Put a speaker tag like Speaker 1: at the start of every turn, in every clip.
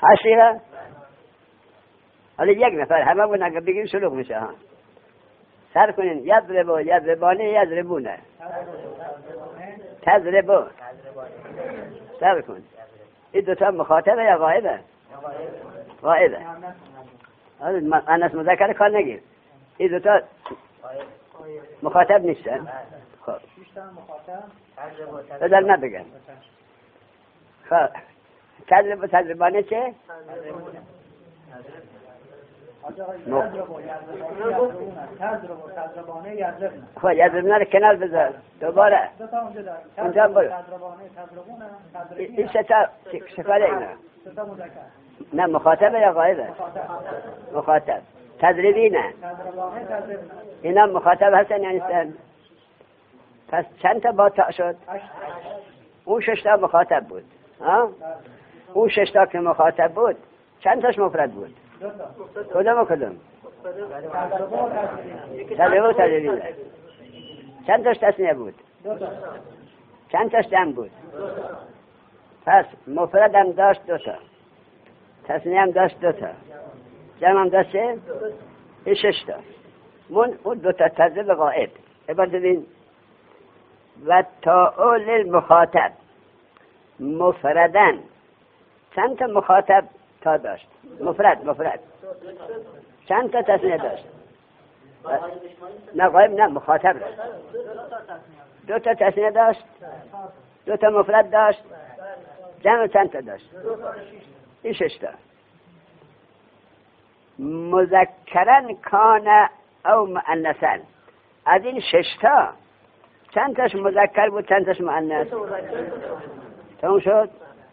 Speaker 1: حشیره؟ حالا یک نفر همه بود اگر بگیم شلوغ میشه ها. سر کنین یضربو یضربانه یضربونه تضربو. سر کن. این دوتا مخاطبه یا غایبه؟ غایبه. مؤنث مذکر کار نگیر. این دوتا مخاطب نیستن. خب بدل نبگن. خب تضرب و تضربانه چه؟ خب یضربونه رو کنار بذار دوباره اونجا برو. این ستا شکاله اینا نه مخاطبه یا غایبه؟ مخاطب. تضریبی نه اینا مخاطب هستن یا نیستن؟ پس چند تا با تا شد؟ اون 6 تا مخاطب بود. اون 6 تا که مخاطب بود چند تاش مفرد بود؟ کدوم و کدوم؟ تضریب و تضریبی نه. چند تاش تثنیه بود؟ چند تاش جمع بود؟ پس مفرد هم داشت 2 تا، تثنیه هم داشت 2 تا، جمع هم داشت چه؟ 6 تا. اون 2 تا تضریب غائب. اول ببین و تاء للمخاطب مفردن. چند تا مخاطب تا داشت؟ مفرد. چند تا تثنیه داشت؟ نه غایب نه مخاطب داشت. 2 تا تثنیه داشت، 2 تا مفرد داشت، جمع چند تا داشت؟ این 6 تا. مذکرن کان او مؤنثن. از این 6 تا چند تاش مذکر بود چند تاش مؤنث؟ تموم شد.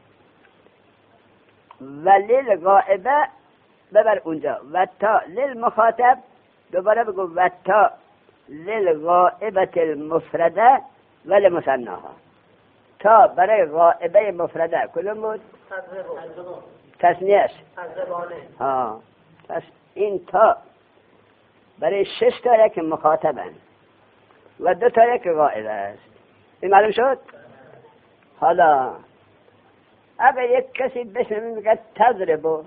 Speaker 1: ولیل غائبه ببر اونجا و تا للمخاطب دوباره بگو و تا للغائبه المفرده ولی مثناها. تا برای غائبه مفرده کدوم بود؟ تثنیهش ها. پس این تا برای 6 تا یک مخاطبن و 2 تا یک غائبه است. این معلوم شد؟ حالا اگر یک کسی بشنوه میگه تضربو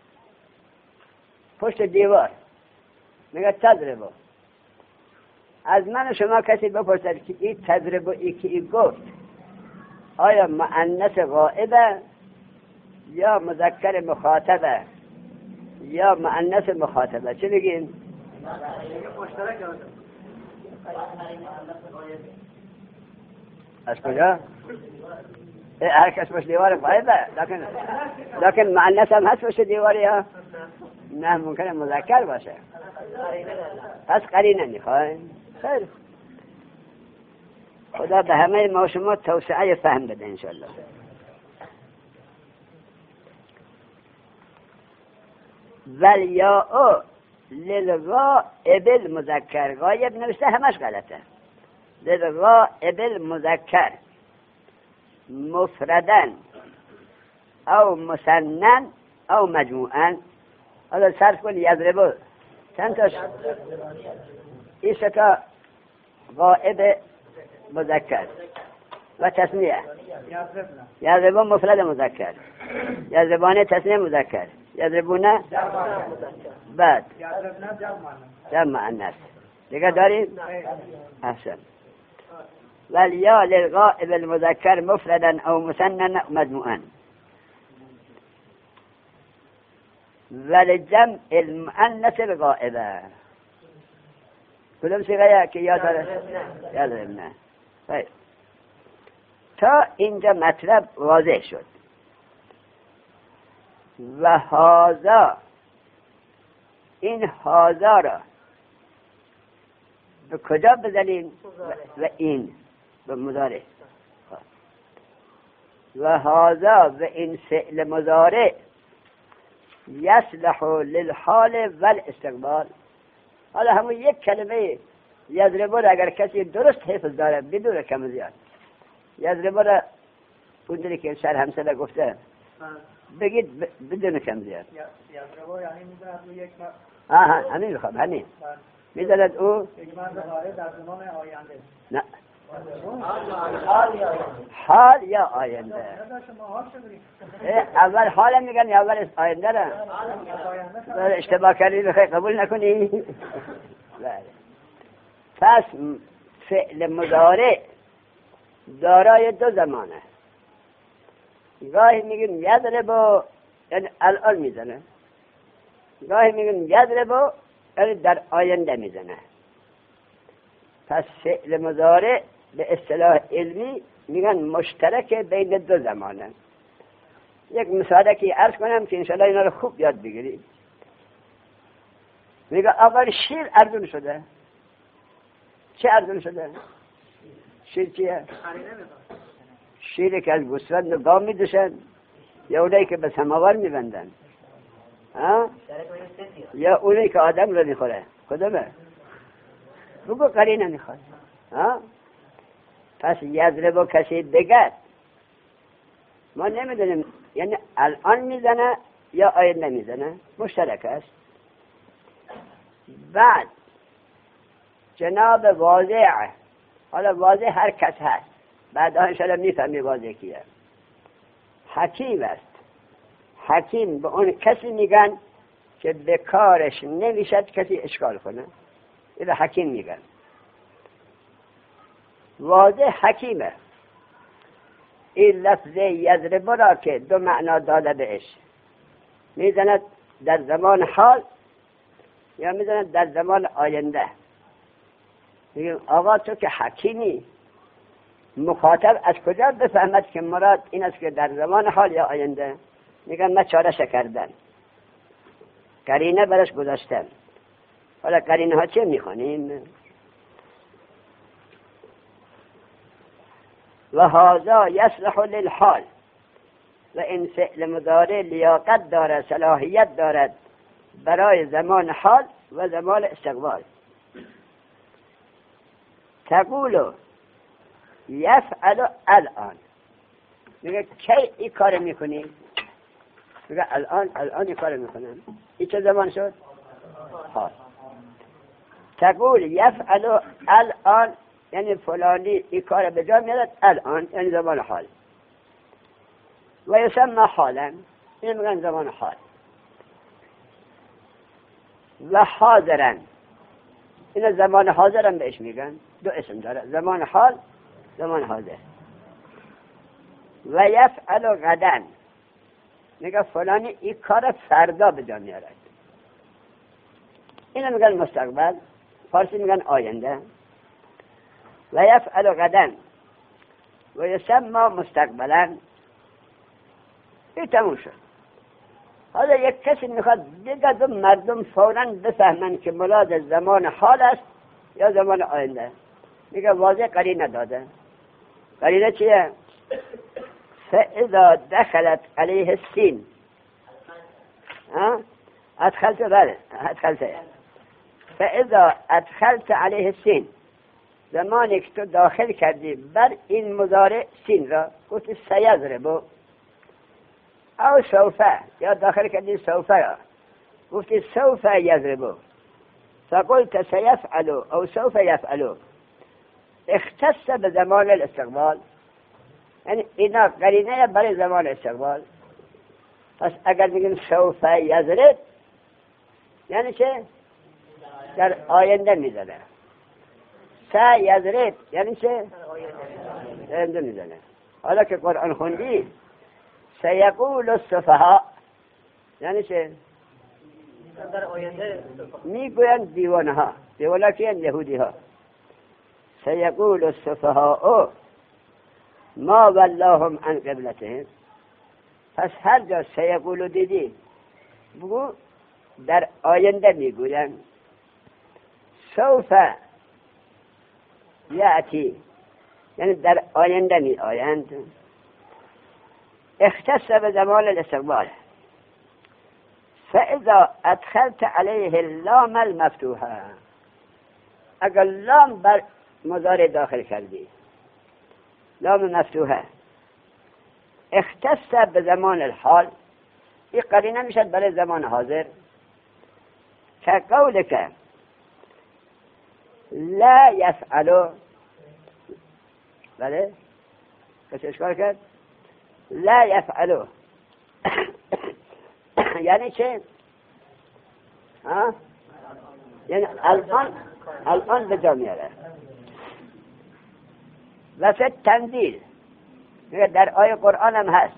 Speaker 1: پشت دیوار میگه تضربو، از من و شما کسی بپرسد که این تضربو ای گفت آیا مؤنث غائبه یا مذکر مخاطبه یا مؤنث مخاطبه؟ چه بگین؟ از کجا؟ هر کس پشت دیوار غائبه لکن مؤنث هم هست پشت دیواری ها؟ نه ممکنه مذکر باشه. پس قرینه میخواین؟ خیر خدا به همه ما شما توسعه فهم بده انشالله. ولیاء للغائب المذکر. غایب نوشته همش غلطه. للغائب المذکر مفردن او مثنن او مجموعن. حالا صرف کن یضربو چند تاش؟ این 3 تا غائب مذکر و تثنیه. یضربو مفرد مذکر، یضربانه تثنیه مذکر، یضربونه بعد جمع مؤنث. دیگه داریم؟ احسن. والیا للغائب المذکر مفردا او مثنى مجموعا ولجمع المؤنث الغائبه. کدوم صیغه که یاد داره؟ یادم نه. تا اینجا مطلب واضح شد. و هذا، این هذا را به کجا بزنیم؟ و این به مضارع. و هذا و این فعل مضارع یصلح للحال والاستقبال. حالا همون یک کلمه یضربو را اگر کسی درست حفظ داره بدون کم و زیاد، یضربو را اونجوری که شرح همسله گفته بگید بدون کم زیاد.
Speaker 2: یضربو یعنی میزند او یک
Speaker 1: همین میخوام همین میزند او
Speaker 2: یک مرد غائب در زمان آینده.
Speaker 1: نه حال یا آینده؟ اول حال میگن یا اول آینده را؟ اشتباه کردی بخیر قبول نکنی؟ بله. پس فعل مضارع دارای دو زمانه. گاهی میگیم یضرب، یعنی الان میزنه. گاهی میگیم یضرب، یعنی در آینده میزنه. پس فعل مضارع به اصطلاح علمی میگن مشترک بین دو زمانه. یک مثال که عرض کنم که انشاءالله اینا رو خوب یاد بگیرید. میگه آقا شیر ارزون شده. چه ارزون شده؟ شیر چیه؟ شیری که از گوسفند و گاو میدوشن یا اونایی که به سماور میبندن یا اونایی که آدم رو میخوره؟ کدومه؟ بگو قرینه میخواد. پس یضرب کسی دیگر ما نمیدونیم، یعنی الان میزنه یا آینده میزنه، مشترک است. بعد جناب واضح، حالا واضح هر کس هست، بعد انشاءالله میفهمی واضح کیه. حکیم است. حکیم به اون کسی میگن که به کارش نمیشد کسی اشکال کنه، اینو حکیم میگن. واضح حکیمه. این لفظ یضرب را که دو معنا داده بهش، میزند در زمان حال یا میزند در زمان آینده. میگیم آقا تو که حکیمی، مخاطب از کجا بفهمد که مراد این است که در زمان حال یا آینده؟ میگن ما چارش کردن، قرینه برش گذاشتن. حالا قرینه ها چه میخوانیم؟ و هذا یصلح للحال، و این فعل مضارع لیاقت دارد، صلاحیت دارد برای زمان حال و زمان استقبال. تقول یفعل الان، میگه کی این کار میکنی؟ میگه الان این کار میکنم. این چه زمان شد؟ حال. تقول یفعل الان، یعنی فلانی این کار به جا میاد الان، یعنی زمان حال. و یسمى حالا، این میگن زمان حال. و حاضرن، این زمان حاضرن بهش میگن، دو اسم داره، زمان حال، زمان حاضر. و یفعل غدن، میگه فلانی این کار فردا به جا میارد. اینو میگن مستقبل، فارسی میگن آینده. و یفعل غدن و یسمى مستقبلا. این تموم شد. حالا یک کسی میخواد بگه و مردم فوراً بفهمن که مراد زمان حال است یا زمان آینده. میگه واضح قرینه داده. قرینه چیه؟ فاذا دخلت علیه السین، ادخلت فاذا ادخلت علیه السین، زمانی که تو داخل کردی بر این مضارع سین را، گفتی سیضرب او سوفه، یا داخل کردی سوفه را، گفتی سوفه یضرب، فقلت سیفعل او سوف یفعل، اختص به زمان الاستقبال. یعنی اینا قرینه برای زمان استقبال. پس اگر بگیم سوف یضرب یعنی چه؟ در آینده میزنه. سیضرب یعنی چه؟ در آینده میزنه. حالا که قرآن خوندی سیقول السفهاء یعنی چه؟ در آینده میگویند دیوانه ها. دیوانه کیند؟ یهودی ها. سیقول السفهاء ما ولاهم عن قبلتهم. پس هر جا سیقولو دیدی بگو در آینده میگویند. سوف یأتی یعنی در آینده می آیند. اختص به زمان الاستقبال. فاذا ادخلت علیه اللام المفتوحه، اگر لام بر مضارع داخل کردی، لام مفتوحه، اختص به زمان الحال، این قرینه میشد برای زمان حاضر. که قولک لا یفعل، بله کسی اشکال کرد لا یفعلو یعنی چه؟ یعنی الان به جا میاره. و فی تنزیل در آیه قرآن هم هست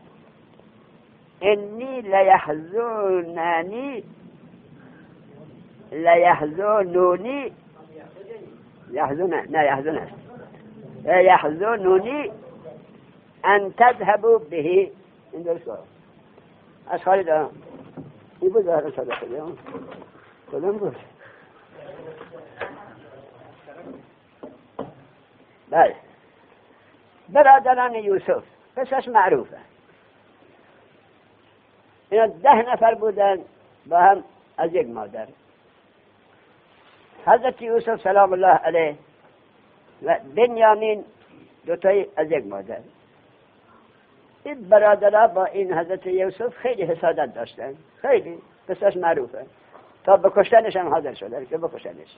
Speaker 1: انی لیحزنونی یحزنونی ان تذهبوا به. این درست از خالد این بود ظاهر شده کدوم بود؟ بله برادران یوسف قصهش معروفه. اینا 10 نفر بودن با هم از یک مادر. حضرت یوسف سلام الله علیه و بنیامین دوتایی از یک مادر. این برادرها با این حضرت یوسف خیلی حسادت داشتن، خیلی قصهش معروفه، تا بکشتنش هم حاضر شدن که بکشتنش.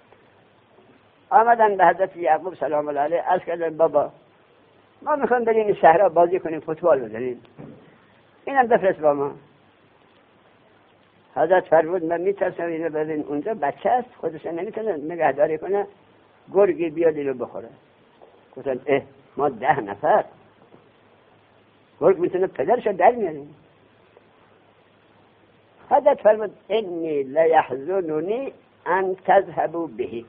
Speaker 1: آمدن به حضرت یعقوب سلام الله علیه عرض کردن بابا ما میخوایم بریم این صحرا بازی کنیم، فوتبال بزنیم، اینم بفرست با ما. حضرت فرمود من میترسم اینو ببین اونجا بچه است خودش نمیتونه نگهداری کنه، گرگی بیاد اینو بخوره. گفتن ما 10 نفر گرگ میتونه پدرشو در میاریم. حضرت فرمود انی لیحزنونی ان تذهبوا به.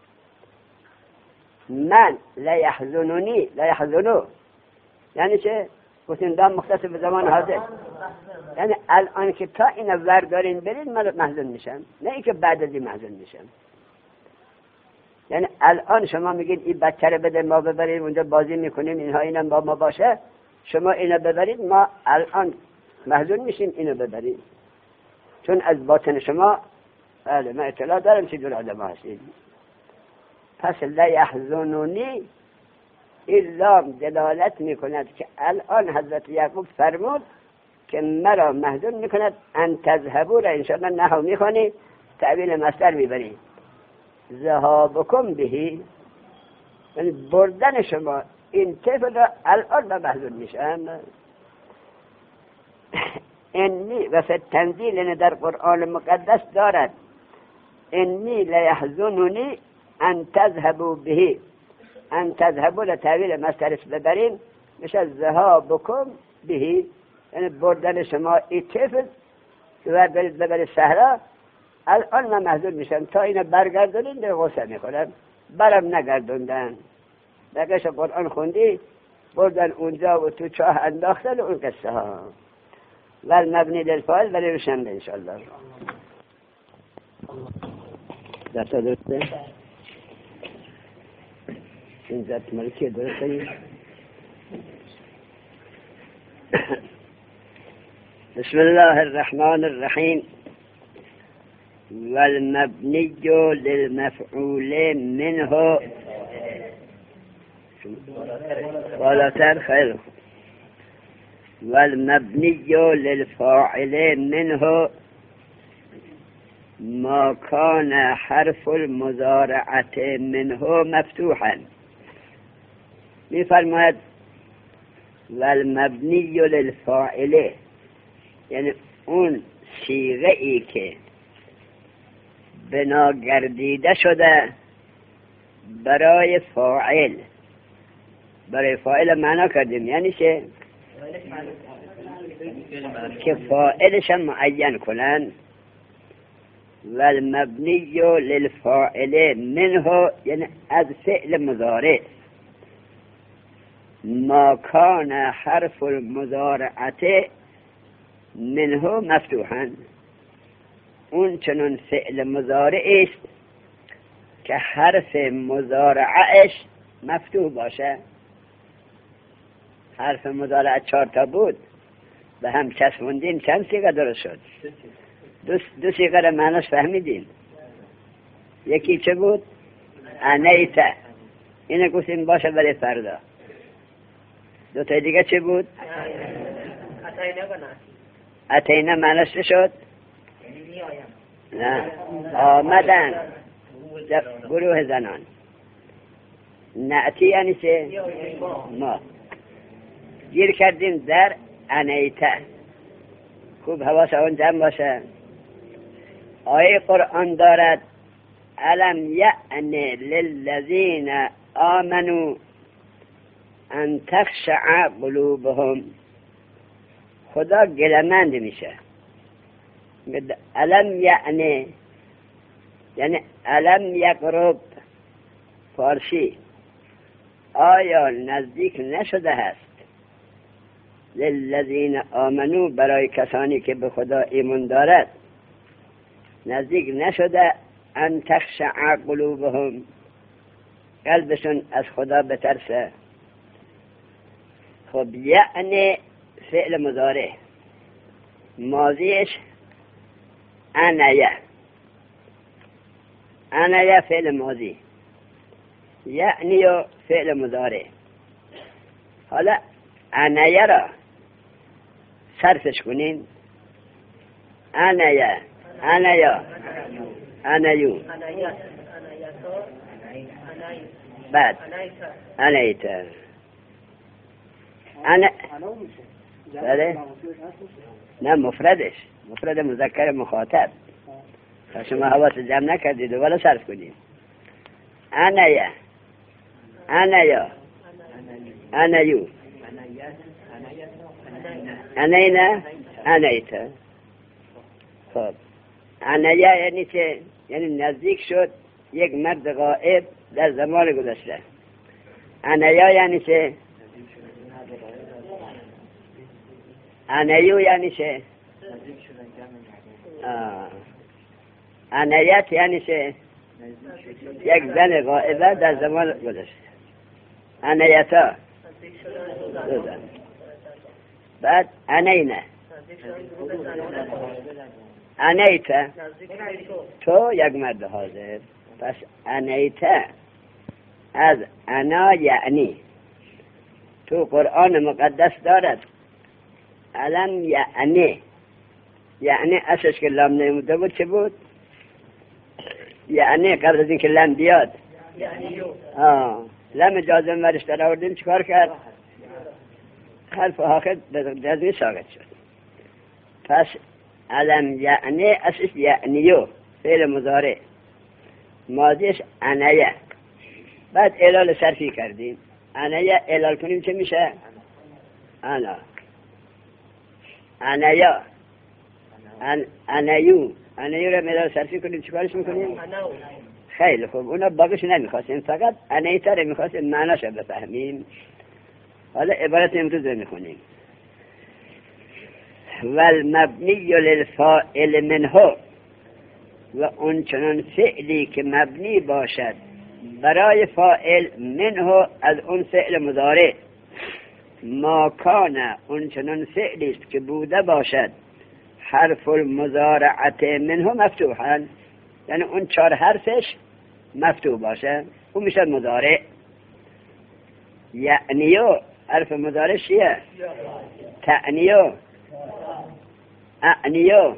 Speaker 1: من لیحزنو یعنی چه؟ گفتین دام مختص به زمان حاضر، یعنی الان که تا اینو وردارین برین من محزن میشم، نه اینکه بعد از این محزن میشم. یعنی الان شما میگید این بچه رو بده ما ببریم اونجا بازی میکنیم اینها اینم با ما باشه، شما اینو ببرید ما الان محزون میشیم اینو ببرید، چون از باطن شما بله من اطلاع دارم چه جور آدم هستید. پس لا یحزنونی الا دلالت میکند که الان حضرت یعقوب فرمود که مرا محزون میکند ان تذهبوا را انشاءالله نحو میخوانی تعبیل مصدر میبری ذهابکم بهی، یعنی بردن شما این طفل را الان به محزون میشم. انی و فی التنزیل در قرآن مقدس دارد انی لیحزنونی ان تذهبوا به، ان تذهبوا لتعبیل مصدرش ببرین میشه ذهابکم به، یعنی بردن شما این طفل و ببرید صحرا الان من محزون میشم تا اینو برگردونین به غصه میکنم. برم نگردوندن بقیش قرآن خوندی بردن اونجا و تو چاه انداختن اون قصه ها ول مبنی للفاعل ولی روشنده انشاءالله. در تا درسته؟ این ذات ملکی درسته؟ بسم الله الرحمن الرحیم. والمبنی للمفعول منه بالاتر خیر. والمبنی للفاعل منه ما كان حرف المضارعة منه مفتوحا. میفرماید والمبنی للفاعل یعنی اون صیغه ای که بنا گردیده شده برای فاعل. برای فاعل معنا کردیم یعنی چه؟ که فاعلش معین کنن. والمبنی للفاعل منه یعنی از فعل مضارع ما کان حرف المضارعه منه مفتوحا، اون چنون فعل مضارع است که حرف مضارعش مفتوح باشه. حرف مضارع 4 تا بود به هم چسبوندیم چند صیغه درست شد؟ دو صیغه را معناش فهمیدیم. یکی چه بود؟ انیت، اینه گفتیم باشه برای فردا. دو تا دیگه چه بود؟ اتینا معناش چه شد؟ نه آمدن گروه زنان. نعتی یعنی چه؟ ما گیر کردیم در انیته. خوب حواس اون جمع باشه. آیه قرآن دارد الم یأن للذین آمنوا ان تخشع قلوبهم. خدا گلمند میشه. الم یأن یعنی الم یقرب. فارسی آیا نزدیک نشده هست للذین آمنو برای کسانی که به خدا ایمان دارد نزدیک نشده ان تخشع قلوبهم قلبشون از خدا بترسه. خب یعنی فعل مضارع ماضیش انیه. انیه فعل ماضی یعنی فعل مضارع. حالا انیه را صرفش کنین. انیه انیه انیو بعد انیته بله نه مفردش مفرد مذکر مخاطب. شما حواس جمع نکردید ولی صرف کنید. انیه انیا انیو انینا انیته. خب انیا یعنی چه؟ یعنی نزدیک شد یک مرد غائب در زمان گذشته. انیا یعنی چه؟ انیو یعنی چه؟ انیت یعنی چه؟ یک زن غائبه در زمان گذشته. انیتا دو زن. بعد انینا انیتا تو یک مرد حاضر. پس انیتا از انا یعنی تو قرآن مقدس دارد الم یعنی یعنی اساس که لام نموده بود چه بود؟ یعنی قبل از این که لام بیاد لام جازم ورش در آوردیم چکار کرد؟ حرف آخر جزمی ساقط شد. پس الم یعنی اساس یعنیو فعل مضارع ماضیش انیه. بعد علال صرفی کردیم. انیه علال کنیم چه میشه؟ انا انیا انیو انیو را علال صرفی کنیم چیکارش میکنیم؟ خیلی خوب. اونا باقیش نمیخواستیم فقط انیتا را میخواستیم معناش بفهمیم. حالا عبارت امروز رو میخونیم. والمبنی للفاعل منه و اون چنان فعلی که مبنی باشد برای فاعل منه از اون فعل مضارع ما کان اون چنان فعلی است که بوده باشد حرف المضارعت منه مفتوحا یعنی اون 4 حرفش مفتوح باشه اون میشه مضارع. یعنیو حرف مضارع چیه؟ تعنیو اعنیو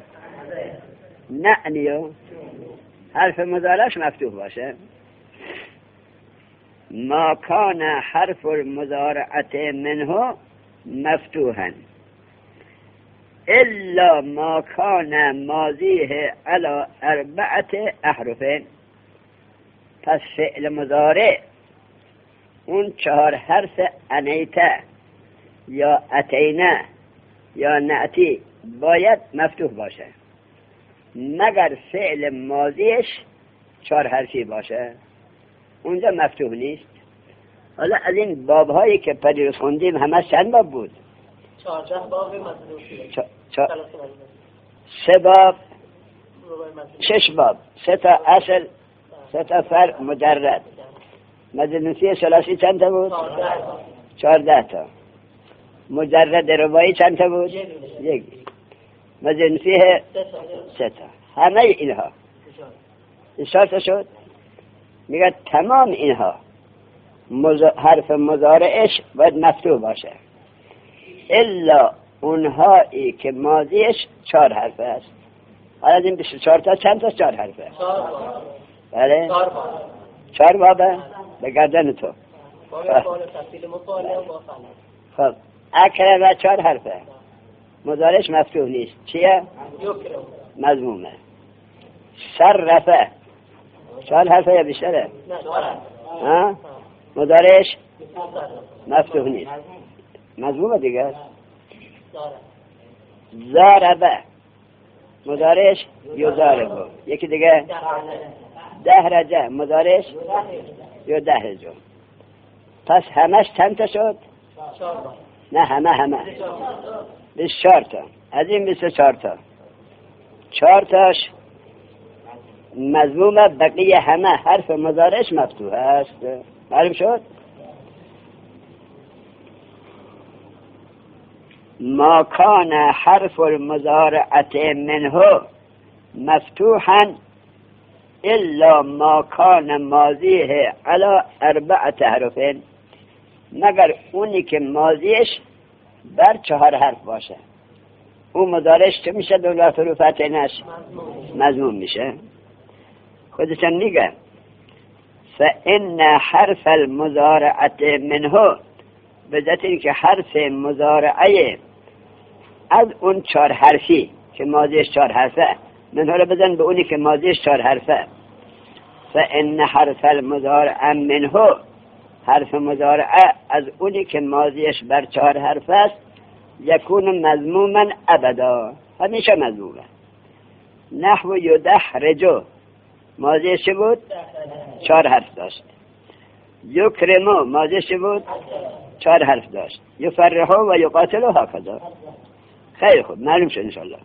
Speaker 1: نعنیو حرف مضارعش مفتوح باشه. ما کان حرف المضارعت منه مفتوحا الا ما کان ماضیه علی 4 احرف. پس فعل مضارع اون 4 حرف انیته یا اتینا یا نعتی باید مفتوح باشه مگر فعل ماضیش 4 حرفی باشه اونجا مفتوح نیست. حالا از این باب هایی که پدیروز خوندیم همه چند باب بود؟
Speaker 2: 14 باب مطلوبی
Speaker 1: 3 باب 6 باب 3 تا اصل 3 تا فرع مجرد. مجلسی ثلاثی چند تا بود؟ 14 تا. مجرد رباعی چند تا بود؟ 1. مجلسی 3 تا. همه اینها 4 تا شد. میگه تمام اینها حرف مضارعش باید مفتوح باشه الا اونهایی که ماضیش 4 حرف است. حالا این 24 تا چند تا 4 حرفه؟ 4 بله 4 بابه به گردن تو خب اکرم 4 حرفه، مضارعش مفتوح نیست. چیه؟ مضمومه. صرفه 4 حرفه یا بیشتره؟ ها؟ مضارعش مفتوح نیست، مضمومه دیگه. ضربه مضارعش یضاربه. یکی دیگه دهرجه مضارعش یدهرجه. پس همش چند تا شد؟ نه همه 24 تا. از این 24 تا 4 تاش مضمومه، بقیه همه حرف مضارعش مفتوح است. معلوم شد؟ ما کان حرف المضارعه منه مفتوحا الا ما کان ماضیه علی 4 حروف، مگر اونی که ماضیش بر 4 حرف باشه. اون مضارعش چه میشه؟ دولت حروف اتینش مضموم میشه. خودشان میگه فإن حرف المضارعه منه، به ذات این که حرف مضارعه از اون 4 حرفی که ماضیش 4 حرفه، منها رو بزن به اونی که ماضیش 4 حرفه. فإن حرف المضارعه منه، حرف مضارعه از اونی که ماضیش بر 4 حرف است، یکون مضموما ابدا، همیشه مضمومه. نحو یدحرجو ماضیش چه بود؟ 4 حرف داشت. یکرمو ماضیش چه بود؟ 4 حرف داشت. یفرحو و یقاتلو هکذا. خیلی خوب، معلوم شد انشاءالله.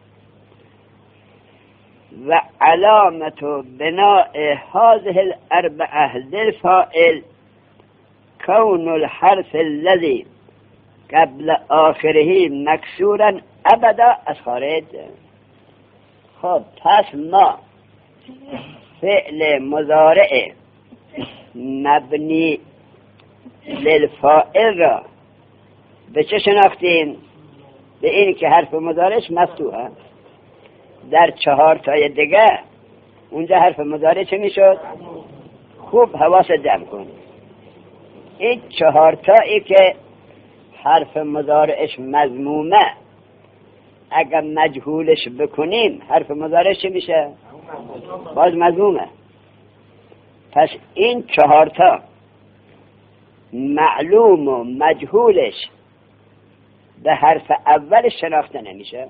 Speaker 1: و علامت بناء هذه 4 للفاعل كون الحرف الذي قبل آخره مکسورا ابدا از خارج. خب پس ما فعل مضارع مبنی للفاعل را به چه شناختیم؟ به این که حرف مضارعش مفتوحه. در 4 تای دیگه اونجا حرف مضارع چه میشد؟ خوب حواست جمع کن. این 4 تایی که حرف مضارعش مضمومه، اگر مجهولش بکنیم حرف مضارعش چه میشه؟ باز مضمومه. پس این 4 تا معلوم و مجهولش به حرف اولش شناخته نمیشه.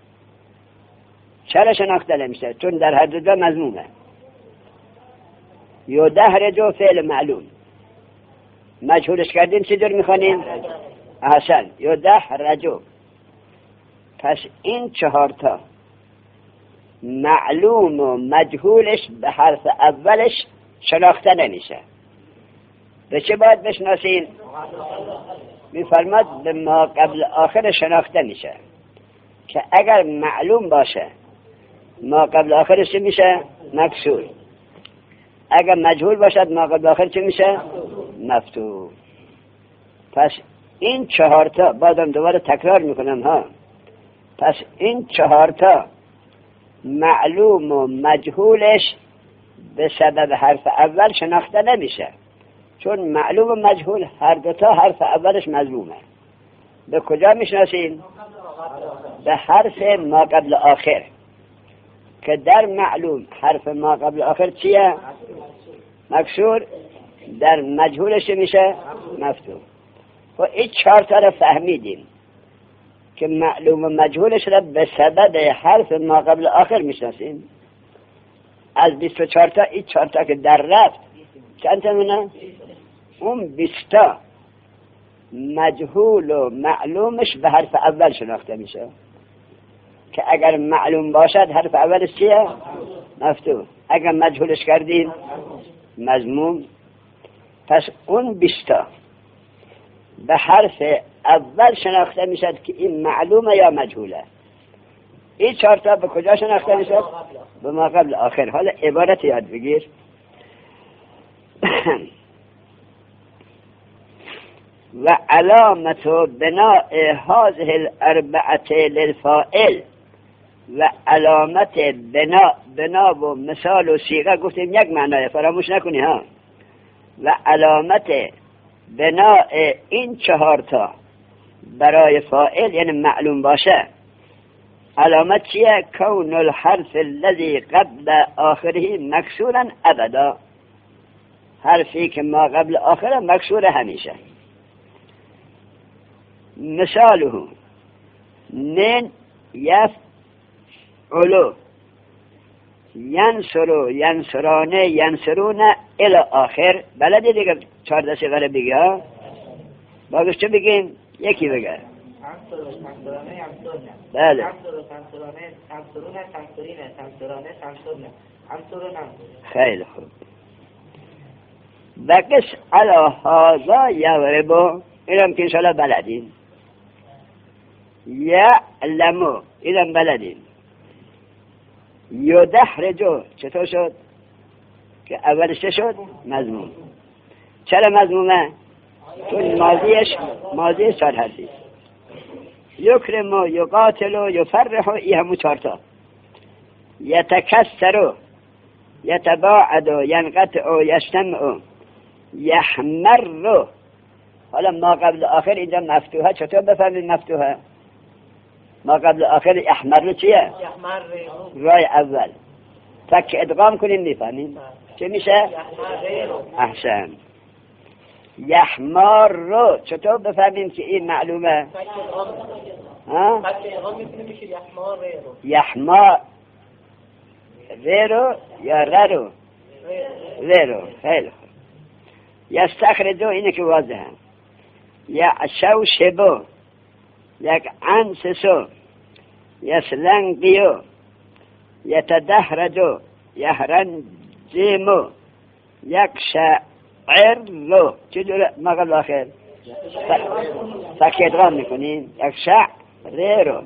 Speaker 1: چرا شناخته نمیشه؟ چون در هر دو مضمومه. یدحرجو فعل معلوم، مجهولش کردیم چه جور میخوانیم؟ احسن، یدحرجو. پس این 4 تا معلوم و مجهولش به حرف اولش شناخته نمیشه. به چه باید بشناسیم؟ میفرماد به ما قبل آخر شناخته میشه، که اگر معلوم باشه ما قبل آخرش چه میشه؟ مکسور. اگر مجهول باشد ما قبل آخر چه میشه؟ مفتوح. پس این 4 تا بعدم دوباره تکرار میکنم ها. پس این 4 تا معلوم و مجهولش به سبب حرف اول شناخته نمیشه، چون معلوم و مجهول هر دو تا حرف اولش مضمومه. به کجا میشناسیم؟ به حرف ما قبل آخر، که در معلوم حرف ما قبل آخر چیه؟ مکسور. در مجهولش میشه مفتوح. و این 4 تا رو فهمیدیم که معلوم و مجهولش را به سبب حرف ما قبل آخر میشناسیم. از 24 تا این 4 تا که در رفت چند تا مونه؟ اون 20 تا مجهول و معلومش به حرف اول شناخته میشه، که اگر معلوم باشد حرف اولش چیه؟ مفتوح. اگر مجهولش کردیم مضموم. پس اون 20 تا به حرف اول شناخته میشد که این معلومه یا مجهوله. این 4 تا به کجا شناخته میشد؟ به ما قبل آخر. حالا عبارت یاد بگیر. و علامت بناء هذه 4 للفاعل، و علامت بنا و مثال و صیغه گفتیم یک معنی، فراموش نکنی ها. و علامت بناء این 4 تا برای فاعل یعنی معلوم باشه، علامت چیه؟ کون الحرف الذي قبل آخره مکسورا ابدا، حرفی که ما قبل آخره مکسور همیشه. مثاله من یفعلو، ینصرو، ینصرانه، ینصرون الی آخر. بلدی دیگه 14 صیغه بگی ها؟ باقیش چه بگیم؟ یکی بگه. بله. خیلی خوب. بقیش علا هازا یوربو، اینم که انشاءالله بلدین. یعلمو، اینم بلدین. یدحرجو، چطور شد؟ که اولش شد مضموم. چرا مضمومه؟ چون ماضیش 4 حرفی. یکرمو، یقاتلو، یفرحو، این همون 4 تا. یتکسرو، یتباعدو، ینقطعو، یجتمعو، یحمرو. حالا ما قبل آخر اینجا مفتوحه، چطور بفهمید مفتوحه؟ ما قبل آخر احمر چیه؟ رای اول تک ادغام کنیم میفهمیم چه میشه؟ احسن. یحمار رو چطور بفهمیم که این معلومه؟ ها؟ یحمار رو یا ررو؟ ررو. خیلی خوب. یستخرجو، اینه که واضحه. یعشوشبو، یک انسسو، یسلنگیو، یتدهرجو، یهرنجیمو، یک شعرلو. چجوره ما قبل آخر فکی ادغام میکنیم؟ یک شعرلو.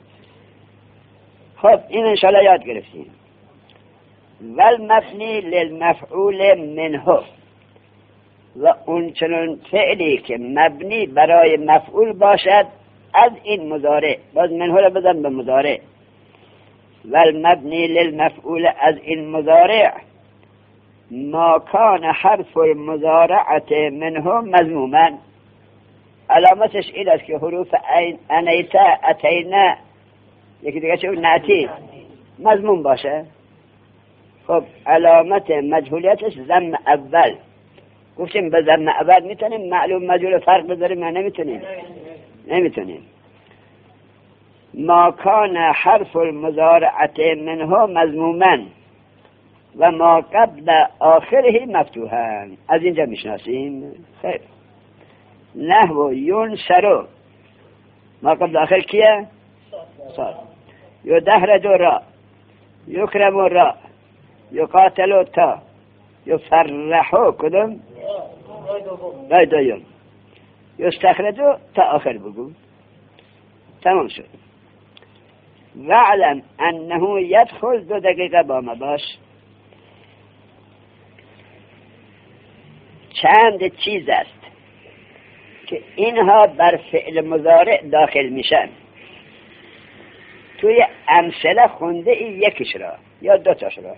Speaker 1: خب این انشاءالله یاد گرفتیم. والمبنی للمفعول منه، و اون چنون فعلی که مبنی برای مفعول باشد از این مضارع، باز منه رو بزن به مضارع. والمبنی للمفعول از این مضارع ما کان حرف المضارعت منه مضموما، علامتش این است که حروف انیتا، اتینا، یکی دیگه چه نعتی مضموم باشه. خب علامت مجهولیتش ضم اول. گفتیم به ضم اول میتونیم معلوم مجهول فرق بذاریم یا نمیتونیم. ما کان حرف المضارعت منه مضموما و ما قبل آخره مفتوحا. از اینجا میشناسیم. خیر. نحو ینصرو، ما قبل آخر کیه؟ صاد. یدحرج را، یکرم را، یقاتل تا، یفرحو کدوم؟ رای دویم. یستخرجو تا آخر بگو. تمام شد. وعلم انه یدخل 2 دقیقه با ما باش. چند چیز است که اینها بر فعل مضارع داخل میشن. توی امثله خونده یکیش را یا 2 تاش را.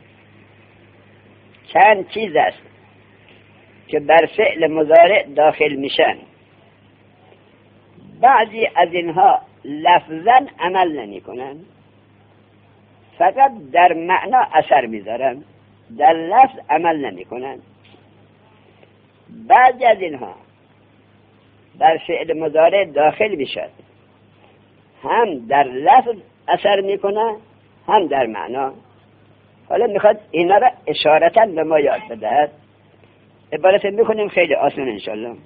Speaker 1: چند چیز است که بر فعل مضارع داخل میشن. بعضی از اینها لفظاً عمل نمی کنن، فقط در معنا اثر میذارن، در لفظ عمل نمی کنن. بعضی از اینها بر فعل مضارع داخل میشد، هم در لفظ اثر میکنه هم در معنا. حالا میخواد اینا را اشارتا به ما یاد بدهد. عبارت میکنیم خیلی آسان انشالله.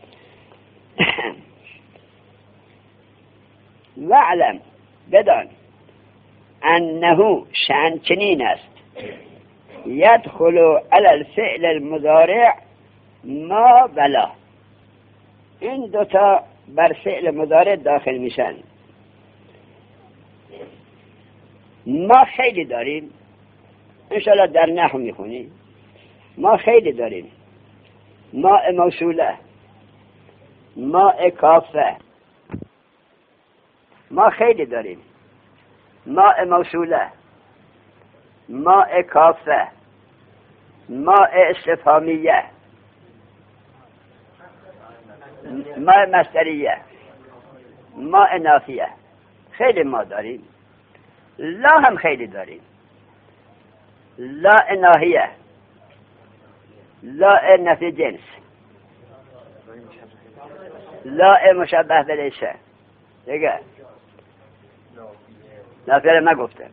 Speaker 1: وعلم، بدان، انه شأن چنین است، یدخل علی الفعل المضارع ما بلا. این 2 تا بر فعل مضارع داخل میشن. ما خیلی داریم، انشاءالله در نحو میخونیم. ما خیلی داریم. ماء موصوله، ماء کافه. ما خیلی داریم. ماء موصوله، ماء کافه، ماء استفهامیه. ما مصدریه، ما نافیه، خیلی ما داریم. لا هم خیلی داریم. لا ناهیه، لا نفی جنس، لا مشبه بلیشه دیگه. نافیه ما گفته.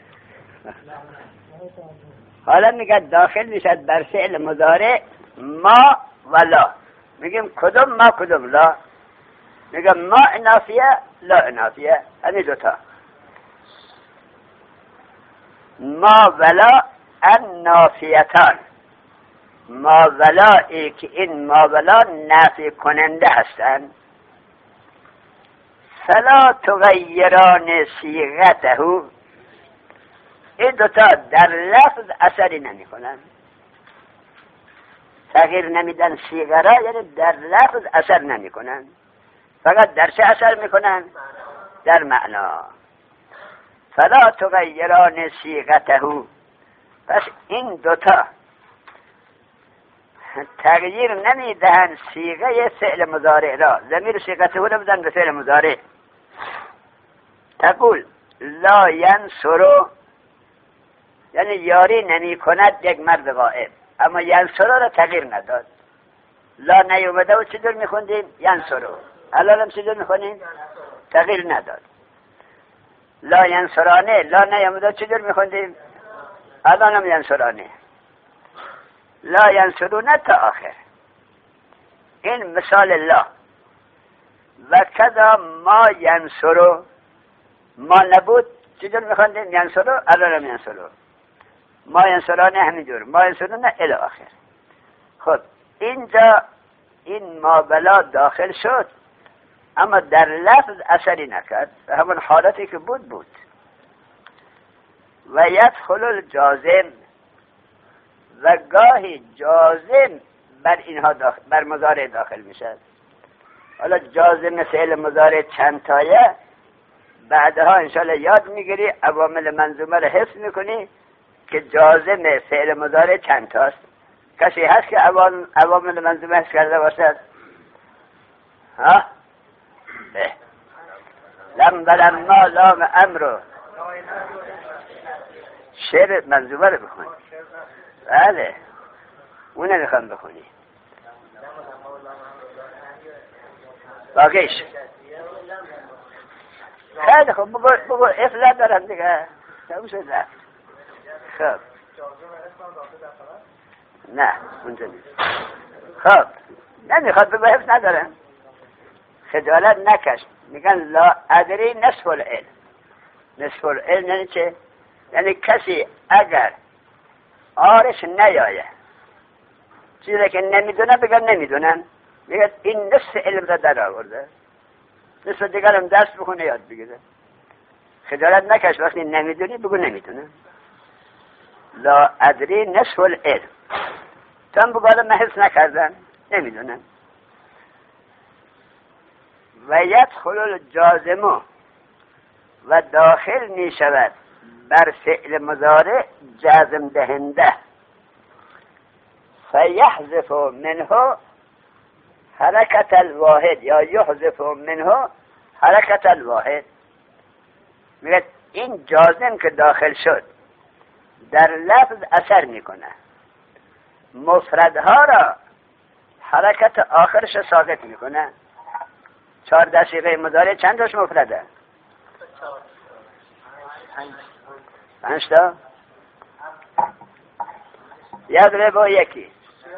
Speaker 1: حالا میگه داخل میشد بر فعل مضارع ما و لا. میگیم کدوم ما کدوم لا. میگم ما نافیه، لا نافیه، همین دوتا. ما ولا النافیتان، ما ولایی که این ما ولا نافی کننده هستند. فلا تغیران صیغته، این دوتا در لفظ اثری نمی کنن. تغییر نمیدن صیغه را، یعنی در لفظ اثر نمی کنن، فقط در چه اثر می کنن؟ در معنا. فلا تغیران صیغته، پس این دوتا تغییر نمیدهن صیغه فعل مضارع را. ضمیر صیغته را بدن به فعل مضارع. تقول لا ینصر، یعنی یاری نمی کند یک مرد غائب، اما ینصر را تغییر نداد. لا نیومده و چطور میخوندیم؟ ینصر. الان هم چطور میخونیم؟ تغییر نداد. لا ینصرانه، لا نیومده چطور میخوندیم؟ الان هم ینصرانه. لا ینصرونه تا آخر. این مثال لا. و کذا ما ینصرو، ما نبود چطور میخوندیم؟ ینصرو. الان هم ینصرو. ما ینصرانه همینجور، ما ینصرونه الی آخر. خب اینجا این ما بلا داخل شد، اما در لفظ اثری نکرد، همون حالتی که بود. و یدخل الجازم، و گاهی جازم بر اینها بر مضارع داخل میشد. حالا جازم فعل مضارع چند تایه، بعدها انشاءالله یاد میگیری، عوامل منظومه رو حفظ میکنی که جازم فعل مضارع چند تاست. کسی هست که عوامل منظومه حفظ کرده باشد؟ ها؟ لما لام امرو. شعر منظومه رو بخونی. بله اونه میخوام بخونی. باقیش خیلی خوب بگو افلت دارم دیگه. تموم شد رفت. خب نه اونجا نیست. خب نمیخواد بگو حفظ ندارم. خجالت نکش. میگن لا ادری نصف العلم. نصف العلم یعنی چه؟ یعنی کسی اگر آرش نیایه چیزی که نمیدونه بگن نمیدونن، میگه این نصف علم را در آورده، نصف دیگر هم دست بخونه یاد بگیره. خجالت نکش وقتی نمیدونی بگو نمیدونم. لا ادری نصف العلم. تم بگو من حفظ نکردن نمیدونن. و یدخل الجازم، و داخل می شود بر فعل مضارع جازم دهنده. فیحذف منه حرکت الواحد، یا یحذف منه حرکت الواحد. میگه این جازم که داخل شد در لفظ اثر میکنه، مفردها را حرکت آخرش ساقط میکنه. 4 صیغه مضارع چند تاش مفرده؟ 5 تا. یضرب با یکی.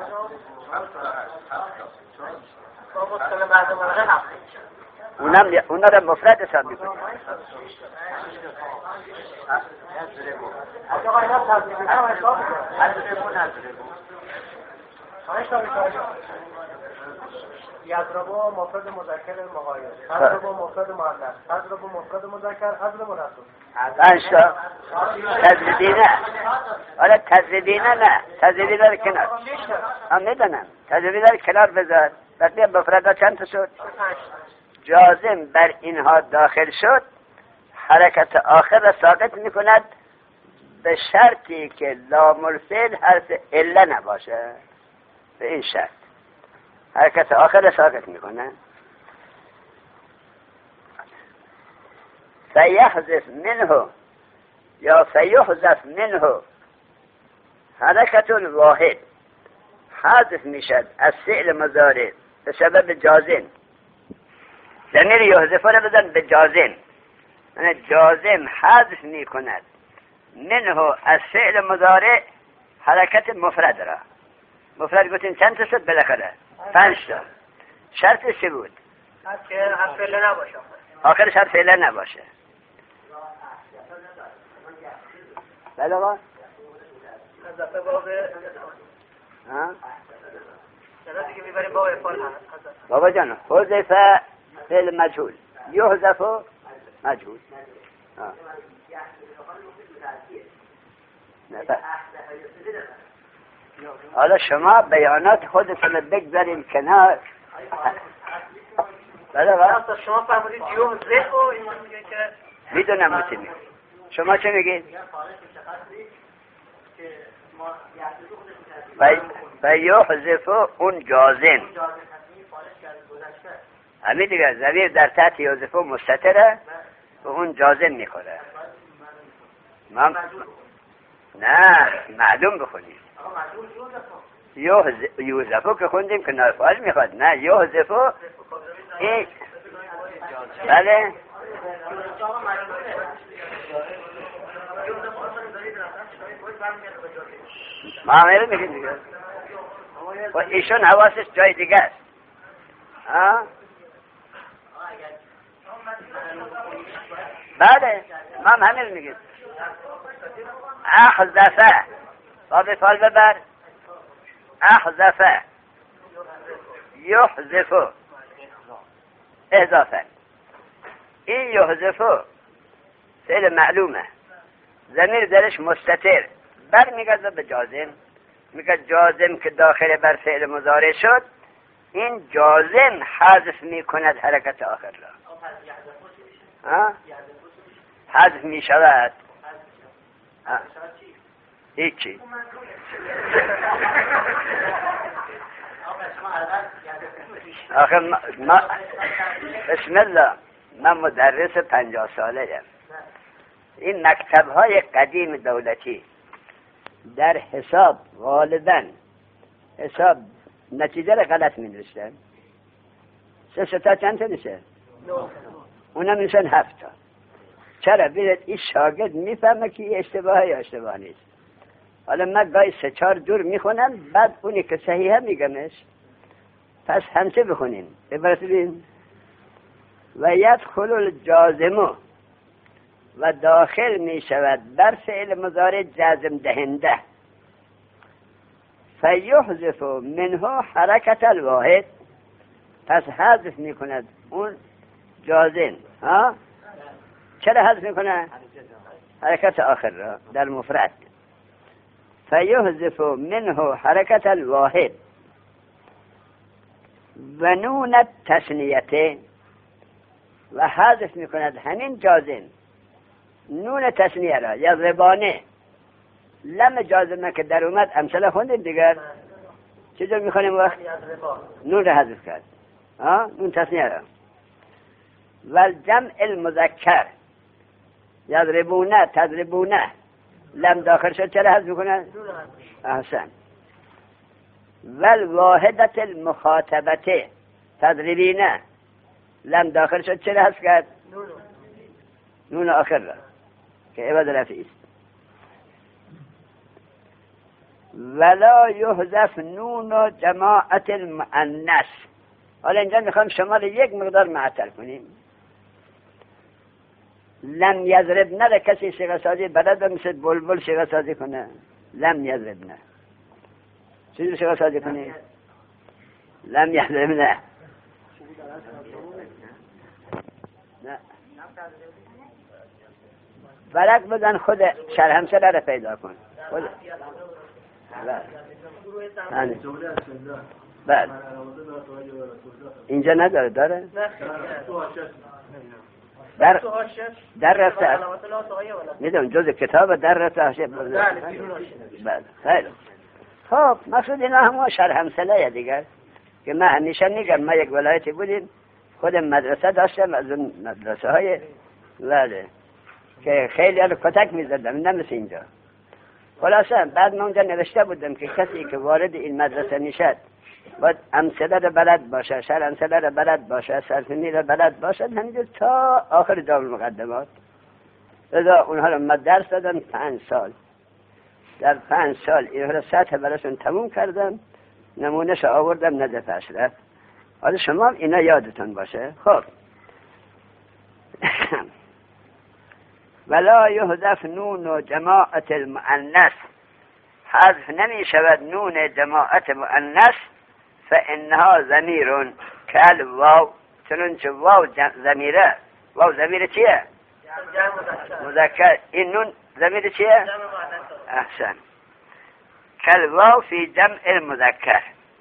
Speaker 1: اونا را مفرد حساب میکنه.
Speaker 3: یضربو مفرد مذکر مغایر، تضربو مفرد مؤنث، تضربو مفرد مذکر، اضرب منصوب.
Speaker 1: 5 تا. تضریبینه. حالا تضریبینه نه، تضریبینه رو کنار. میدونم تضریبینه رو کنار بذار. وقتی مفردها چند تا شد؟ جازم بر اینها داخل شد، حرکت آخر را ساقط میکند به شرطی که لام الفعل حرف عله نباشه. به این شرط حرکت آخر ساکت میکنه. فیحذف منه یا فیحذف منه حرکت الواحد، حذف میشد از فعل مضارع به سبب جازم. ضمیر یحذف رو بزن به جازم، یعنی جازم حذف میکند منه از فعل مضارع حرکت مفرد را. مفرد گفتیم چند تا شد بالاخره؟ 5 تا. شرطش چی بود؟
Speaker 2: که حرف فعله نباشه،
Speaker 1: آخرش حرف فعله نباشه. بله آقا؟
Speaker 2: حذف باب جنازه دیگه میبریم باب افعال هست.
Speaker 1: بابا جان حذف فعل مجهول، یحذف مجهول. حالا شما بیانات خودتون بگذاریم کنار. بله آقا؟
Speaker 2: شما فرمودید یحذف و این میگه که
Speaker 1: میدونم چی میگه. شما چه میگید؟ و یحذف اون جازم. همین دیگه ضمیر در تحت یحذف مستتره و اون جازم میخوره. نه معلوم بخونیم. یحذف که خوندیم که نافعال میخواد. نه یحذف این بله معامله میگه دیگه. و ایشون حواسش جای دیگه است. بله ما همین میگیم. احذفه باب فعل ببر. احذفه یحذف اضافه. این یحذف فعل معلومه، ضمیر درش مستتر، بر میگرده به جازم. میگه جازم که داخل بر فعل مضارع شد، این جازم حذف میکند حرکت آخر را. حذف میشود. هیچی. آخه ما بسم الله، من مدرس 50 ساله ام. این مکتب های قدیم دولتی در حساب غالبا حساب نتیجه را غلط می نوشتن. 3 تا چند تا میشه؟ اونم میشن 7 تا. چرا؟ بیرد این شاگرد میفهمه که این اشتباهه یا اشتباه نیست. حالا من گاهی 3-4 جور میخونم، بعد اونی که صحیحه میگمش. پس همچه بخونیم. عبارت بین و یدخل الجازم و داخل می شود بر فعل مضارع جازم دهنده. فیحذف منه حرکت الواحد، پس حذف می کند اون جازم. چرا حذف می کند؟ حرکت آخر را در مفرد. فیحذف منه حرکت الواحد و نون التثنیه، و حذف می کند همین جازم نون تثنیه را. یا زبانه لم جازمه که در اومد امثله خوندیم دیگر. چجور میخونیم وقت؟ نون را حذف کرد. نون تثنیه را. و جمع المذکر یضربونه تضربونه لم داخل شد، چرا حذف میکنه؟ احسن. و الواحدت المخاطبته تضربینه لم داخل شد، چرا حذف کرد؟ نون آخر را که عوض رفعی است. ولا یحذف نون جماعت المؤنث. حالا اینجا میخوام شما رو یک مقدار معطل کنیم. لم یضربنه را کسی صیغه سازی بلد مثل بلبل صیغه سازی کنه؟ لم یضربنه چیزی صیغه سازی کنی؟ لم یضربنه. نه ورق بزن خود شرحمسره را پیدا کن. خود بعد اینجا نداره؟ داره؟ در رفته میدونم جز کتاب در رفته. بله خیلی خب. مقصود اینا همه شرحمسله دیگر. که من همیشه میگم ما یک ولایتی بودیم خود مدرسه داشتم از اون مدرسه های بله که خیلی رو کتک میزدم نه مثل اینجا. خلاصه بعد من اونجا نوشته بودم که کسی که وارد این مدرسه میشد باید امثله رو بلد باشه، شر امثله رو بلد باشه، سرفنی رو بلد باشه، همینجور تا آخر دار المقدمات. لذا اونها رو ما درس دادم 5 سال. در 5 سال اینها رو سطح براشون تموم کردم، نمونهش آوردم نجف اشرف. حالا شما اینا یادتون باشه. خب ولا یحذف نون جماعت المؤنث، حذف نمی شود نون جماعت مؤنث، فانها ضمیر کالواو، چنانچه واو ضمیره. واو ضمیر چیه؟ مذکر. این نون ضمیر چیه؟ احسن. کالواو فی جمع المذکر.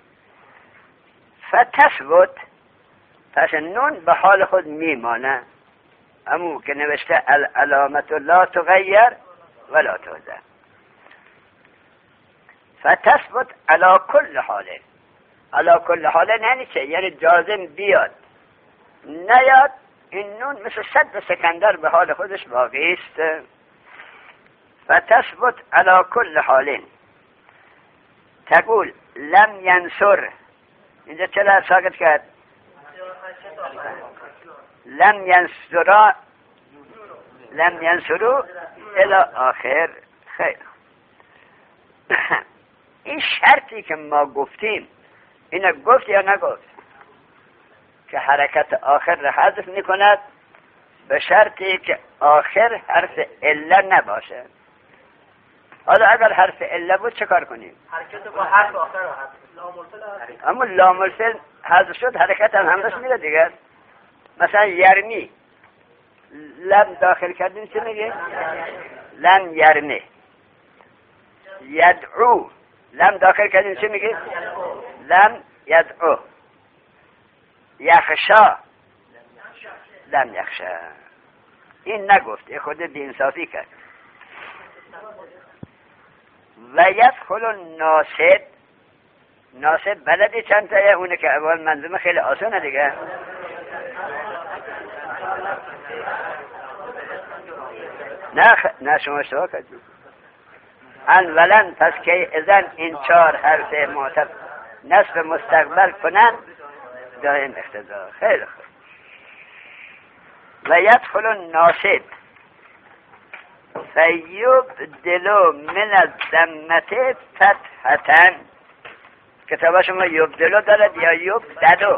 Speaker 1: فتثبت، پس نون به حال خود میمانه، امو که نوشته العلامت لا تغیر ولا تحذف. فتثبت علی کل حال. علی کل حال یعنی چه؟ یعنی جازم بیاد نیاد، این نون مثل صد سکندر به حال خودش باقی است. فتثبت علی کل حال. تقول لم ینصر، اینجا چرا ساکت کرد؟ لم ینصرا، لم ینصرو الی آخر. خیر. این شرطی که ما گفتیم اینو گفت یا نگفت که حرکت آخر را حذف میکند به شرطی که آخر حرف عله نباشه. حالا اگر حرف عله بود چه کار کنیم؟
Speaker 2: حرکت با حرف آخر را حذف.
Speaker 1: اما لام الفعل حذف شد، حرکت هم همراش میره دیگر. مثلا یرمی، لم داخل کردیم چه میگه؟ لم یرمی. یدعو، لم داخل کردیم چه میگه؟ لم یدعو. یخشا، لم یخشا. این نگفت، خود بی‌انصافی کرد. و یدخل الناصب. ناصب بلدی چند تایه؟ اونه که اول منظومه خیلی آسانه دیگه. نه شما اشتباه کردید. اولا پس که اذن این 4 حرف معتب نصب مستقبل کنن دائم اقتضا. خیلی خوب. و یدخل الناصب فیبدلو من الضمه فتحة. کتابه شما یبدلو دارد یا یبدلو؟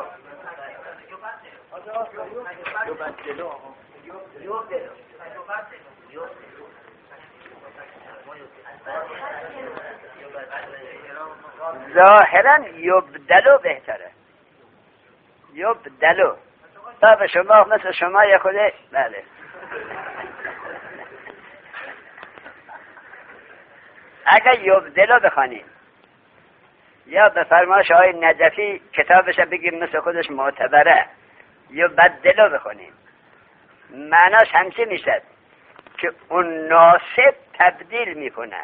Speaker 1: ظاهرا یبدلو بهتره. یبدلو تا شما مثل شما یه خوده. بله. اگر یبدلو بخوانیم یا به فرمایش آقای نجفی کتابش بگیم مثل خودش معتبره، یبدلو بخونیم، معناش همچه میشد که اون ناصب تبدیل میکنه